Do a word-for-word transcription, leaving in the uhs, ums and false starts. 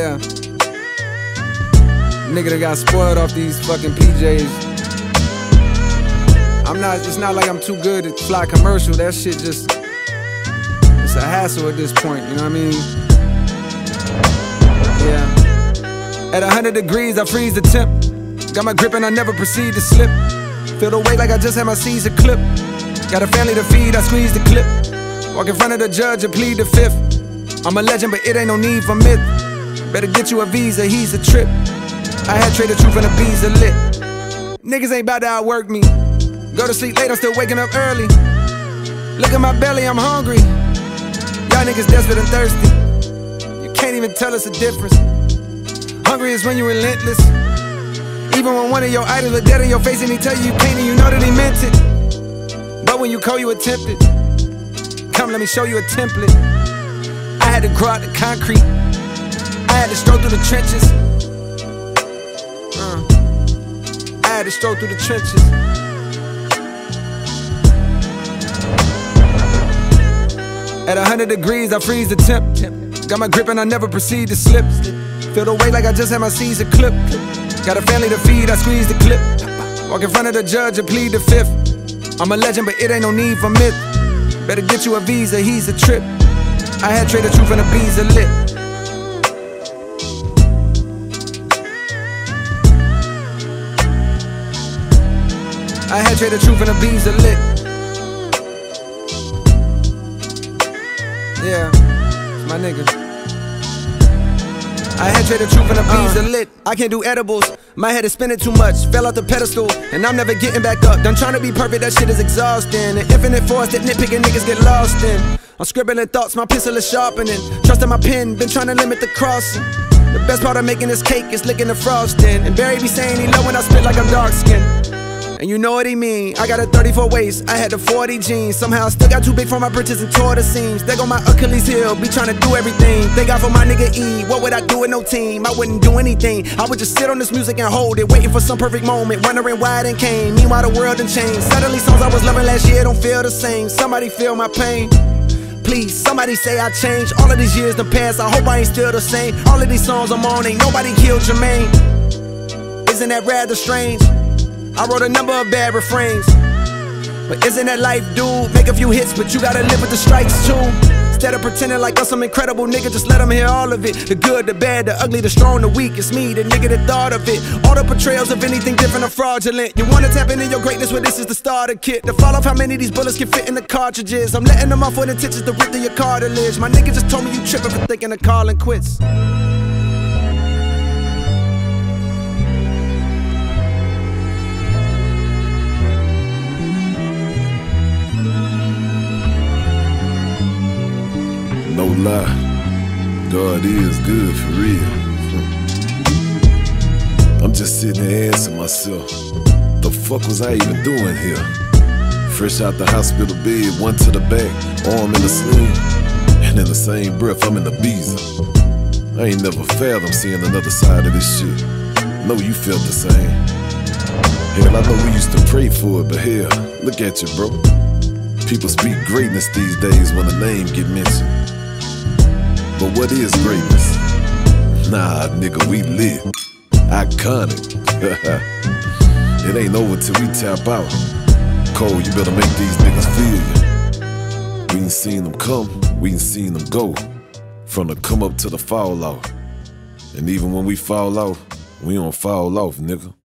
Yeah. Nigga that got spoiled off these fucking P Js. I'm not, it's not like I'm too good to fly commercial. That shit just, it's a hassle at this point, you know what I mean? Yeah. At a hundred degrees, I freeze the temp. Got my grip and I never proceed to slip. Feel the weight like I just had my Caesar clip. Got a family to feed, I squeeze the clip. Walk in front of the judge and plead the fifth. I'm a legend, but it ain't no need for myth. Better get you a visa, he's a trip. I had traded truth and the bees are lit. Niggas ain't about to outwork me. Go to sleep late, I'm still waking up early. Look at my belly, I'm hungry. Y'all niggas desperate and thirsty. You can't even tell us the difference. Hungry is when you're relentless. Even when one of your idols are dead in your face and he tell you you can't and you know that he meant it. But when you call, you attempt it. Come, let me show you a template. I had to grow out the concrete. I had to stroll through the trenches. Uh, I had to stroll through the trenches. At a hundred degrees, I freeze the temp. Got my grip and I never proceed to slip. Feel the weight like I just had my Caesar clip. Got a family to feed, I squeeze the clip. Walk in front of the judge and plead the fifth. I'm a legend, but it ain't no need for myth. Better get you a visa, he's a trip. I had traded truth and the bees are lit. I had traded truth and the bees are lit. Yeah, it's my nigga. I had traded truth and the bees uh, are lit. I can't do edibles, my head is spinning too much. Fell off the pedestal, and I'm never getting back up. Done trying to be perfect, that shit is exhausting. An infinite force that nitpicking niggas get lost in. I'm scribbling thoughts, my pencil is sharpening. Trusting my pen, been trying to limit the crossing. The best part of making this cake is licking the frosting. And Barry be saying he love when I spit like I'm dark skinned. And you know what he mean, I got a thirty-four waist, I had the forty jeans. Somehow I still got too big for my britches and tore the seams. There go my Achilles heel, be trying to do everything. Thank God for my nigga E, what would I do with no team? I wouldn't do anything, I would just sit on this music and hold it. Waiting for some perfect moment, wondering why it didn't came. Meanwhile the world done changed, suddenly songs I was loving last year don't feel the same. Somebody feel my pain, please, somebody say I changed. All of these years done passed, I hope I ain't still the same. All of these songs I'm on, ain't nobody killed Jermaine. Isn't that rather strange? I wrote a number of bad refrains, but isn't that life, dude? Make a few hits, but you gotta live with the strikes too. Instead of pretending like I'm some incredible nigga, just let them hear all of it. The good, the bad, the ugly, the strong, the weak. It's me, the nigga that thought of it. All the portrayals of anything different are fraudulent. You wanna tap into your greatness, well this is the starter kit. To fall off how many of these bullets can fit in the cartridges. I'm letting them off with intentions to rip through your cartilage. My nigga just told me you tripping for thinking of calling quits. No lie, God is good for real. I'm just sitting there asking myself, the fuck was I even doing here? Fresh out the hospital bed, one to the back, arm in the sling, and in the same breath I'm in the beezer. I ain't never fathomed seeing another side of this shit. Know you felt the same. Hell, I know we used to pray for it, but hell, look at you, bro. People speak greatness these days when a name get mentioned. But what is greatness? Nah, nigga, we lit. Iconic. It ain't over till we tap out. Cole, you better make these niggas feel you. We ain't seen them come, we ain't seen them go. From the come up to the fall off. And even when we fall off, we don't fall off, nigga.